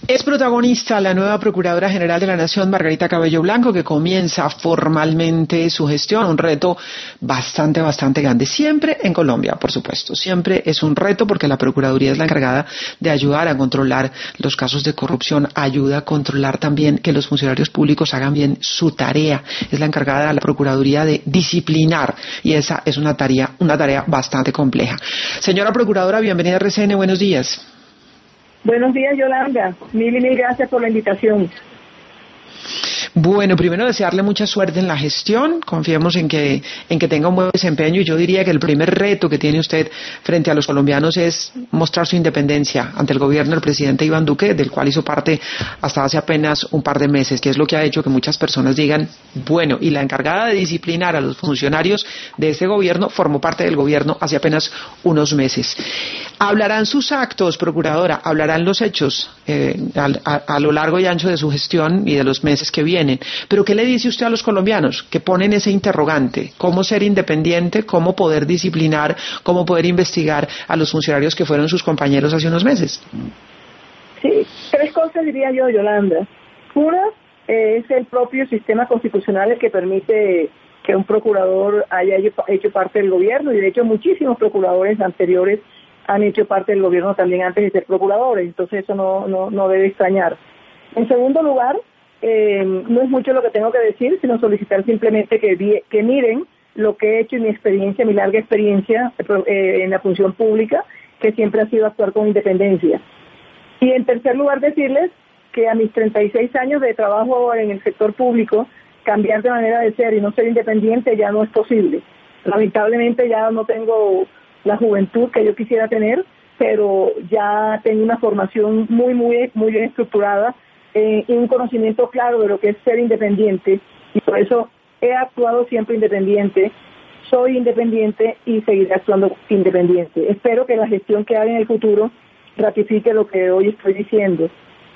Es protagonista la nueva Procuradora General de la Nación, Margarita Cabello Blanco, que comienza formalmente su gestión, un reto bastante grande. Siempre en Colombia, por supuesto, siempre es un reto porque la Procuraduría es la encargada de ayudar a controlar los casos de corrupción, ayuda a controlar también que los funcionarios públicos hagan bien su tarea. Es la encargada de la Procuraduría de disciplinar y esa es una tarea bastante compleja. Señora Procuradora, bienvenida a RCN, buenos días. Buenos días, Yolanda. Mil gracias por la invitación. Bueno, primero desearle mucha suerte en la gestión, confiemos en que tenga un buen desempeño y yo diría que el primer reto que tiene usted frente a los colombianos es mostrar su independencia ante el gobierno del presidente Iván Duque, del cual hizo parte hasta hace apenas un par de meses, que es lo que ha hecho que muchas personas digan, bueno, y la encargada de disciplinar a los funcionarios de este gobierno formó parte del gobierno hace apenas unos meses. ¿Hablarán sus actos, Procuradora? ¿Hablarán los hechos a lo largo y ancho de su gestión y de los meses que vienen? Pero ¿qué le dice usted a los colombianos que ponen ese interrogante? ¿Cómo ser independiente? ¿Cómo poder disciplinar? ¿Cómo poder investigar a los funcionarios que fueron sus compañeros hace unos meses? Sí, tres cosas diría yo, Yolanda. Una es el propio sistema constitucional el que permite que un procurador haya hecho parte del gobierno, y de hecho muchísimos procuradores anteriores han hecho parte del gobierno también antes de ser procuradores, entonces eso no debe extrañar. En segundo lugar, no es mucho lo que tengo que decir, sino solicitar simplemente que miren lo que he hecho en mi experiencia, mi larga experiencia en la función pública, que siempre ha sido actuar con independencia. Y en tercer lugar, decirles que a mis 36 años de trabajo en el sector público, cambiar de manera de ser y no ser independiente ya no es posible. Lamentablemente ya no tengo la juventud que yo quisiera tener, pero ya tengo una formación muy bien estructurada y un conocimiento claro de lo que es ser independiente, y por eso he actuado siempre independiente, soy independiente y seguiré actuando independiente. Espero que la gestión que haga en el futuro ratifique lo que hoy estoy diciendo.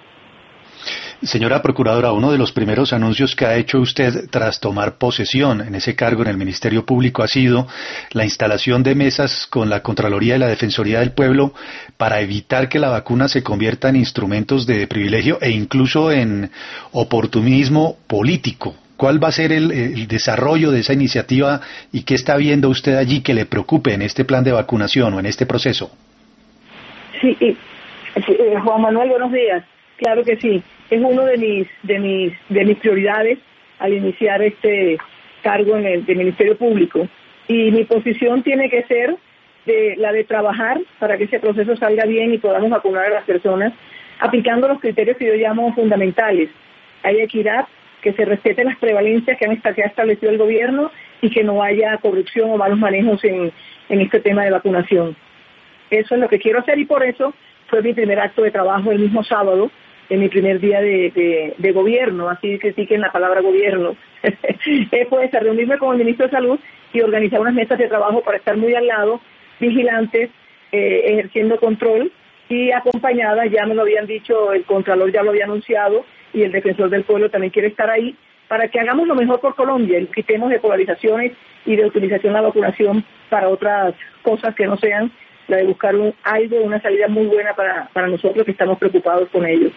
Señora Procuradora, uno de los primeros anuncios que ha hecho usted tras tomar posesión en ese cargo en el Ministerio Público ha sido la instalación de mesas con la Contraloría y la Defensoría del Pueblo para evitar que la vacuna se convierta en instrumentos de privilegio e incluso en oportunismo político. ¿Cuál va a ser el desarrollo de esa iniciativa y qué está viendo usted allí que le preocupe en este plan de vacunación o en este proceso? Sí, Juan Manuel, buenos días. Claro que sí. Es uno de mis prioridades al iniciar este cargo en el Ministerio Público. Y mi posición tiene que ser la de trabajar para que ese proceso salga bien y podamos vacunar a las personas, aplicando los criterios que yo llamo fundamentales. Hay equidad, que se respeten las prevalencias que ha establecido el gobierno y que no haya corrupción o malos manejos en este tema de vacunación. Eso es lo que quiero hacer y por eso fue mi primer acto de trabajo el mismo sábado, en mi primer día de gobierno, así critiquen la palabra gobierno. Fue reunirme con el ministro de Salud y organizar unas mesas de trabajo para estar muy al lado, vigilantes, ejerciendo control y acompañada, ya me lo habían dicho, el Contralor ya lo había anunciado y el Defensor del Pueblo también quiere estar ahí, para que hagamos lo mejor por Colombia y quitemos de polarizaciones y de utilización de la vacunación para otras cosas que no sean la de buscar una salida muy buena para nosotros que estamos preocupados con ello.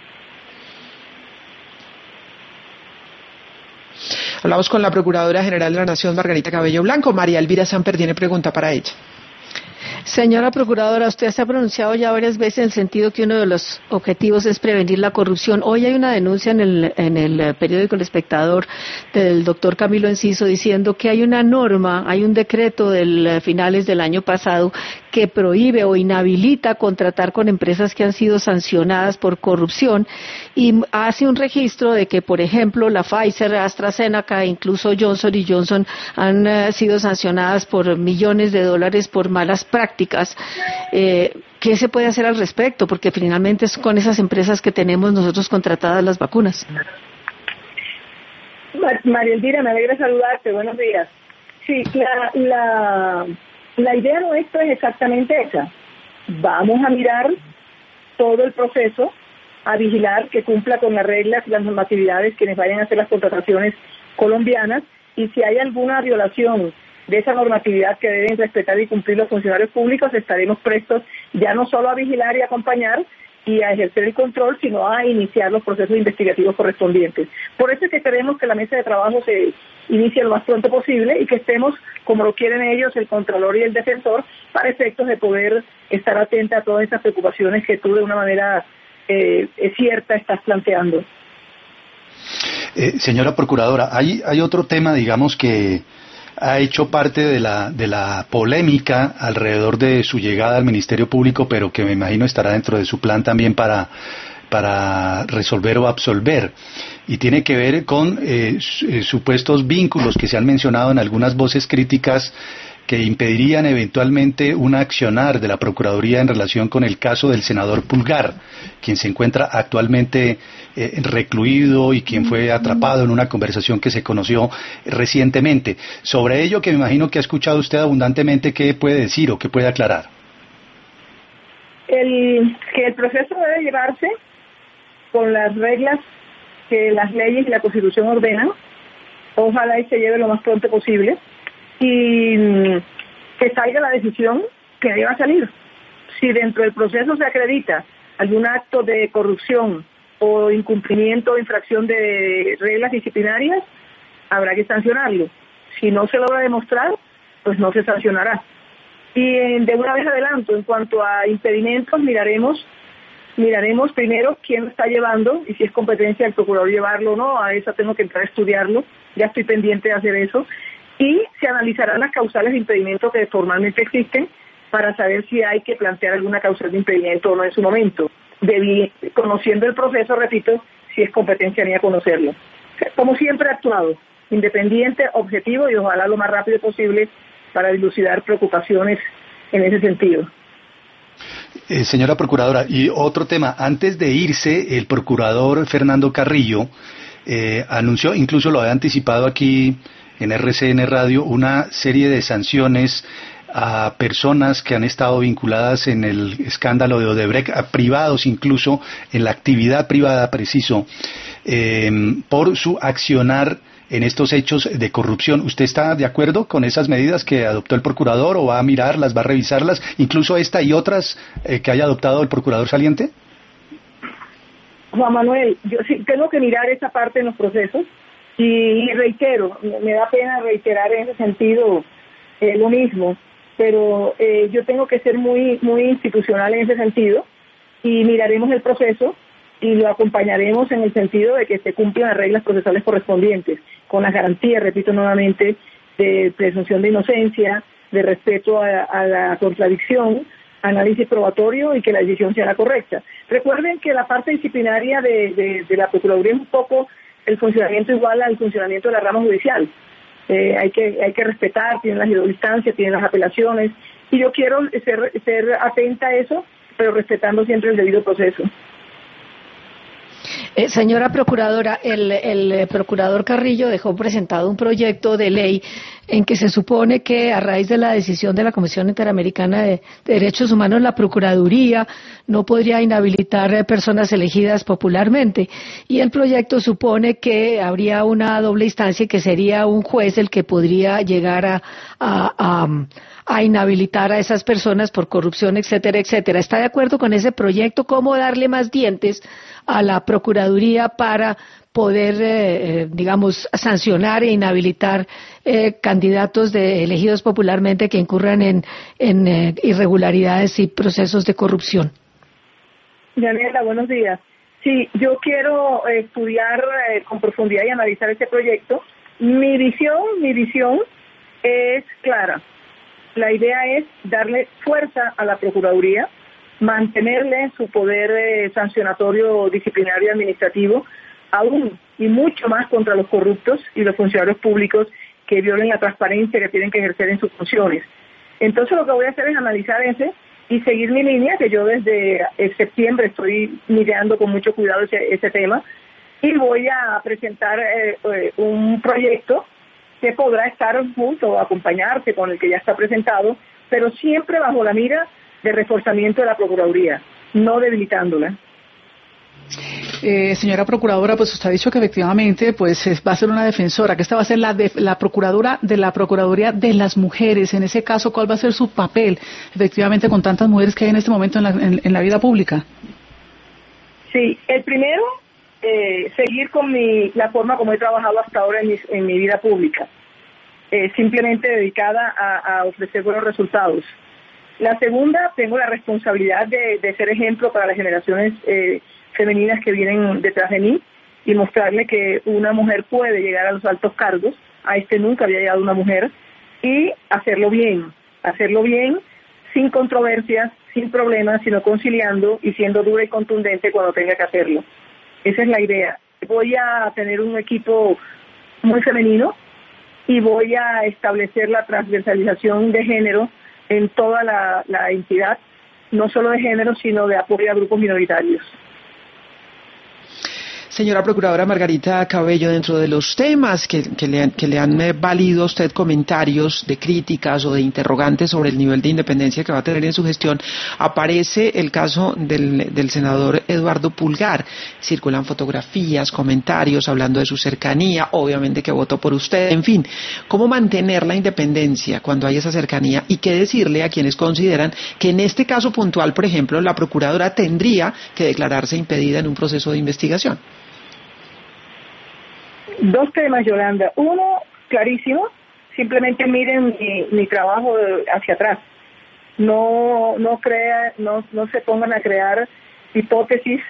Hablamos con la Procuradora General de la Nación, Margarita Cabello Blanco. María Elvira Samper tiene pregunta para ella. Señora Procuradora, usted se ha pronunciado ya varias veces en el sentido que uno de los objetivos es prevenir la corrupción. Hoy hay una denuncia en el periódico El Espectador del doctor Camilo Enciso diciendo que hay una norma, hay un decreto del finales del año pasado que prohíbe o inhabilita contratar con empresas que han sido sancionadas por corrupción y hace un registro de que, por ejemplo, la Pfizer, AstraZeneca e incluso Johnson & Johnson han sido sancionadas por millones de dólares por malas prácticas. ¿Qué se puede hacer al respecto? Porque finalmente es con esas empresas que tenemos nosotros contratadas las vacunas. María Elvira, me alegra saludarte. Buenos días. Sí, la idea nuestra es exactamente esa. Vamos a mirar todo el proceso, a vigilar que cumpla con las reglas y las normatividades quienes vayan a hacer las contrataciones colombianas, y si hay alguna violación de esa normatividad que deben respetar y cumplir los funcionarios públicos, estaremos prestos ya no solo a vigilar y acompañar, y a ejercer el control, sino a iniciar los procesos investigativos correspondientes. Por eso es que queremos que la mesa de trabajo se inicie lo más pronto posible y que estemos, como lo quieren ellos, el Contralor y el Defensor, para efectos de poder estar atenta a todas esas preocupaciones que tú de una manera cierta estás planteando. Señora Procuradora, hay otro tema, digamos, que ha hecho parte de la polémica alrededor de su llegada al Ministerio Público, pero que me imagino estará dentro de su plan también para resolver o absolver, y tiene que ver con supuestos vínculos que se han mencionado en algunas voces críticas que impedirían eventualmente un accionar de la Procuraduría en relación con el caso del senador Pulgar, quien se encuentra actualmente recluido y quien fue atrapado en una conversación que se conoció recientemente. Sobre ello, que me imagino que ha escuchado usted abundantemente, ¿qué puede decir o qué puede aclarar? Que el proceso debe llevarse con las reglas que las leyes y la Constitución ordenan. Ojalá y se lleve lo más pronto posible y que salga la decisión que deba salir. Si dentro del proceso se acredita algún acto de corrupción o incumplimiento o infracción de reglas disciplinarias, habrá que sancionarlo. Si no se logra demostrar, pues no se sancionará. Y de una vez adelanto, en cuanto a impedimentos, miraremos primero quién lo está llevando y si es competencia del procurador llevarlo o no. A eso tengo que entrar a estudiarlo, ya estoy pendiente de hacer eso. Y se analizarán las causales de impedimento que formalmente existen para saber si hay que plantear alguna causal de impedimento o no en su momento. Conociendo el proceso, repito, si es competencia mía conocerlo. Como siempre he actuado, independiente, objetivo y ojalá lo más rápido posible para dilucidar preocupaciones en ese sentido. Señora Procuradora, y otro tema, antes de irse, el Procurador Fernando Carrillo anunció, incluso lo había anticipado aquí en RCN Radio, una serie de sanciones a personas que han estado vinculadas en el escándalo de Odebrecht, a privados incluso, en la actividad privada, preciso, por su accionar en estos hechos de corrupción. ¿Usted está de acuerdo con esas medidas que adoptó el Procurador o va a mirarlas, va a revisarlas, incluso esta y otras que haya adoptado el Procurador saliente? Juan Manuel, yo sí tengo que mirar esa parte en los procesos y reitero, me da pena reiterar en ese sentido lo mismo, pero yo tengo que ser muy institucional en ese sentido y miraremos el proceso y lo acompañaremos en el sentido de que se cumplan las reglas procesales correspondientes, con las garantías, repito nuevamente, de presunción de inocencia, de respeto a la contradicción, análisis probatorio y que la decisión sea la correcta. Recuerden que la parte disciplinaria de la Procuraduría es un poco el funcionamiento igual al funcionamiento de la rama judicial. Hay que respetar, tienen las hidroinstancias, tienen las apelaciones, y yo quiero ser atenta a eso, pero respetando siempre el debido proceso. Señora Procuradora, el Procurador Carrillo dejó presentado un proyecto de ley en que se supone que a raíz de la decisión de la Comisión Interamericana de Derechos Humanos, la Procuraduría no podría inhabilitar personas elegidas popularmente. Y el proyecto supone que habría una doble instancia y que sería un juez el que podría llegar a inhabilitar a esas personas por corrupción, etcétera, etcétera. ¿Está de acuerdo con ese proyecto? ¿Cómo darle más dientes a la Procuraduría para poder, sancionar e inhabilitar candidatos elegidos popularmente que incurran en irregularidades y procesos de corrupción? Daniela, buenos días. Sí, yo quiero estudiar con profundidad y analizar este proyecto. Mi visión es clara. La idea es darle fuerza a la Procuraduría, mantenerle su poder sancionatorio, disciplinario y administrativo, aún y mucho más contra los corruptos y los funcionarios públicos que violen la transparencia que tienen que ejercer en sus funciones. Entonces lo que voy a hacer es analizar ese y seguir mi línea, que yo desde septiembre estoy mirando con mucho cuidado ese tema, y voy a presentar un proyecto que podrá estar junto o acompañarse con el que ya está presentado, pero siempre bajo la mira de reforzamiento de la Procuraduría, no debilitándola. Señora Procuradora, pues usted ha dicho que efectivamente pues va a ser una defensora, que esta va a ser la Procuradora de la Procuraduría de las Mujeres. En ese caso, ¿cuál va a ser su papel, efectivamente, con tantas mujeres que hay en este momento en la vida pública? Sí, el primero, seguir con la forma como he trabajado hasta ahora en mi vida pública, simplemente dedicada a ofrecer buenos resultados. La segunda, tengo la responsabilidad de ser ejemplo para las generaciones femeninas que vienen detrás de mí y mostrarle que una mujer puede llegar a los altos cargos. A nunca había llegado una mujer, y hacerlo bien, sin controversias, sin problemas, sino conciliando y siendo dura y contundente cuando tenga que hacerlo. Esa es la idea. Voy a tener un equipo muy femenino y voy a establecer la transversalización de género en toda la entidad, no solo de género, sino de apoyo a grupos minoritarios. Señora Procuradora Margarita Cabello, dentro de los temas que le han valido a usted comentarios de críticas o de interrogantes sobre el nivel de independencia que va a tener en su gestión, aparece el caso del senador Eduardo Pulgar. Circulan fotografías, comentarios hablando de su cercanía, obviamente que votó por usted, en fin. ¿Cómo mantener la independencia cuando hay esa cercanía? ¿Y qué decirle a quienes consideran que en este caso puntual, por ejemplo, la Procuradora tendría que declararse impedida en un proceso de investigación? Dos temas, Yolanda. Uno, clarísimo, simplemente miren mi trabajo hacia atrás. No se pongan a crear hipótesis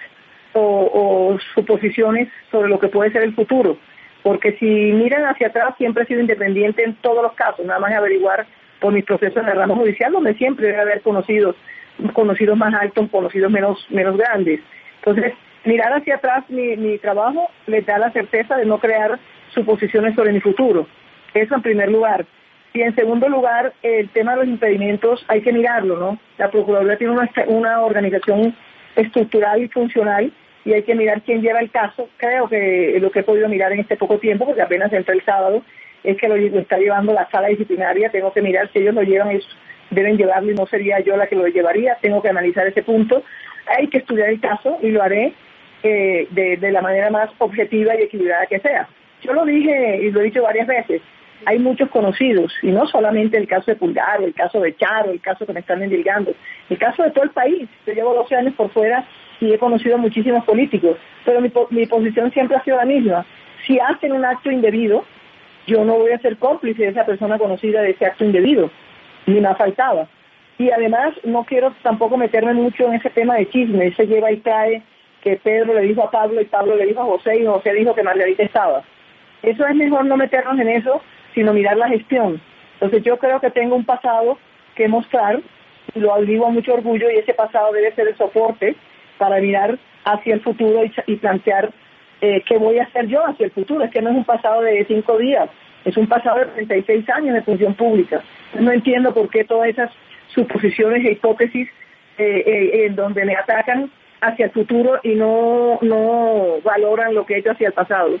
o suposiciones sobre lo que puede ser el futuro, porque si miran hacia atrás, siempre he sido independiente en todos los casos, nada más averiguar por mis procesos en el ramo judicial, donde siempre debe haber conocidos más altos, conocidos menos grandes. Entonces, mirar hacia atrás mi trabajo les da la certeza de no crear suposiciones sobre mi futuro. Eso en primer lugar. Y en segundo lugar, el tema de los impedimentos hay que mirarlo, ¿no? La Procuraduría tiene una organización estructural y funcional y hay que mirar quién lleva el caso. Creo que lo que he podido mirar en este poco tiempo, porque apenas entré el sábado, es que lo está llevando la sala disciplinaria. Tengo que mirar si ellos lo llevan, deben llevarlo y no sería yo la que lo llevaría. Tengo que analizar ese punto. Hay que estudiar el caso y lo haré de la manera más objetiva y equilibrada que sea. Yo lo dije y lo he dicho varias veces, hay muchos conocidos, y no solamente el caso de Pulgar, el caso de Charo, el caso que me están endilgando, el caso de todo el país. Yo llevo 12 años por fuera y he conocido a muchísimos políticos, pero mi posición siempre ha sido la misma. Si hacen un acto indebido, yo no voy a ser cómplice de esa persona conocida de ese acto indebido, ni me faltaba. Y además no quiero tampoco meterme mucho en ese tema de chisme, ese lleva y trae, que Pedro le dijo a Pablo y Pablo le dijo a José y José dijo que Margarita estaba. Eso es mejor no meternos en eso, sino mirar la gestión. Entonces yo creo que tengo un pasado que mostrar, y lo digo a mucho orgullo, y ese pasado debe ser el soporte para mirar hacia el futuro y plantear qué voy a hacer yo hacia el futuro. Es que no es un pasado de 5 días, es un pasado de 36 años de función pública. No entiendo por qué todas esas suposiciones e hipótesis en donde me atacan hacia el futuro y no valoran lo que he hecho hacia el pasado.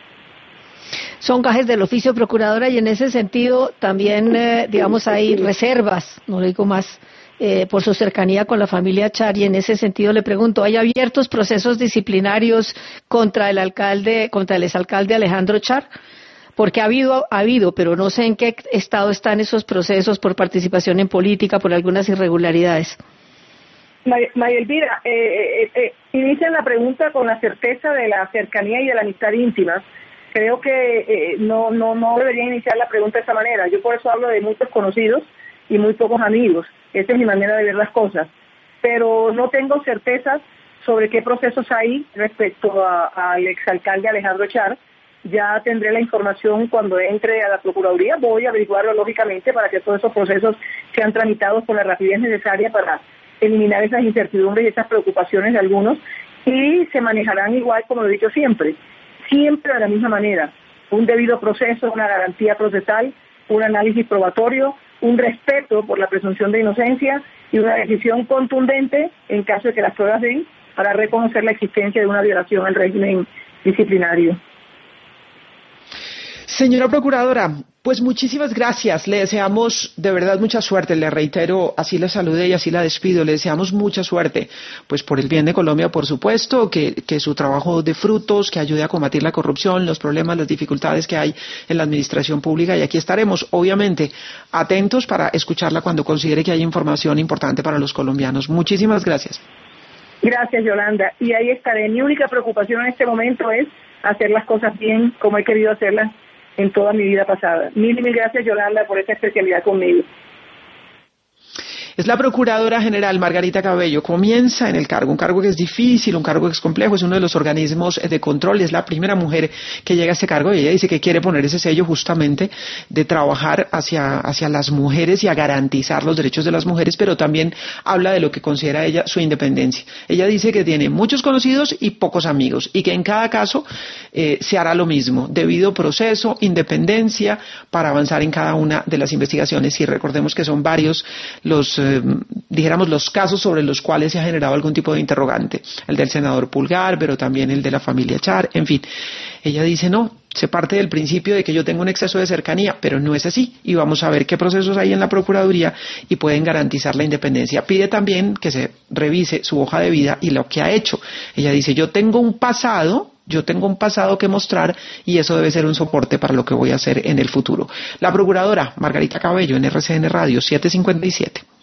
Son gajes del oficio, Procuradora, y en ese sentido también, digamos, hay reservas, no digo más, por su cercanía con la familia Char, y en ese sentido le pregunto, ¿hay abiertos procesos disciplinarios contra el exalcalde Alejandro Char? Porque ha habido, pero no sé en qué estado están esos procesos por participación en política, por algunas irregularidades. María Elvira, inician la pregunta con la certeza de la cercanía y de la amistad íntima. Creo que no deberían iniciar la pregunta de esa manera. Yo por eso hablo de muchos conocidos y muy pocos amigos. Esa es mi manera de ver las cosas. Pero no tengo certezas sobre qué procesos hay respecto al exalcalde Alejandro Char. Ya tendré la información cuando entre a la Procuraduría. Voy a averiguarlo lógicamente para que todos esos procesos sean tramitados con la rapidez necesaria para eliminar esas incertidumbres y esas preocupaciones de algunos, y se manejarán igual como lo he dicho siempre de la misma manera. Un debido proceso, una garantía procesal, un análisis probatorio, un respeto por la presunción de inocencia y una decisión contundente en caso de que las pruebas den para reconocer la existencia de una violación al régimen disciplinario. Señora Procuradora, pues muchísimas gracias. Le deseamos de verdad mucha suerte. Le reitero, así la saludé y así la despido. Le deseamos mucha suerte, pues por el bien de Colombia, por supuesto, que su trabajo dé frutos, que ayude a combatir la corrupción, los problemas, las dificultades que hay en la administración pública. Y aquí estaremos, obviamente, atentos para escucharla cuando considere que hay información importante para los colombianos. Muchísimas gracias. Gracias, Yolanda. Y ahí estaré. Mi única preocupación en este momento es hacer las cosas bien como he querido hacerlas en toda mi vida pasada. Mil y mil gracias, Yolanda, por esta especialidad conmigo. Es la Procuradora General Margarita Cabello. Comienza en el cargo, un cargo que es difícil, un cargo que es complejo, es uno de los organismos de control, es la primera mujer que llega a este cargo y ella dice que quiere poner ese sello justamente de trabajar hacia las mujeres y a garantizar los derechos de las mujeres, pero también habla de lo que considera ella su independencia. Ella dice que tiene muchos conocidos y pocos amigos y que en cada caso se hará lo mismo, debido proceso, independencia, para avanzar en cada una de las investigaciones. Y recordemos que son varios los casos sobre los cuales se ha generado algún tipo de interrogante, el del senador Pulgar, pero también el de la familia Char, en fin. Ella dice no, se parte del principio de que yo tengo un exceso de cercanía, pero no es así, y vamos a ver qué procesos hay en la Procuraduría y pueden garantizar la independencia. Pide también que se revise su hoja de vida y lo que ha hecho. Ella dice, yo tengo un pasado que mostrar y eso debe ser un soporte para lo que voy a hacer en el futuro. La Procuradora Margarita Cabello en RCN Radio 757.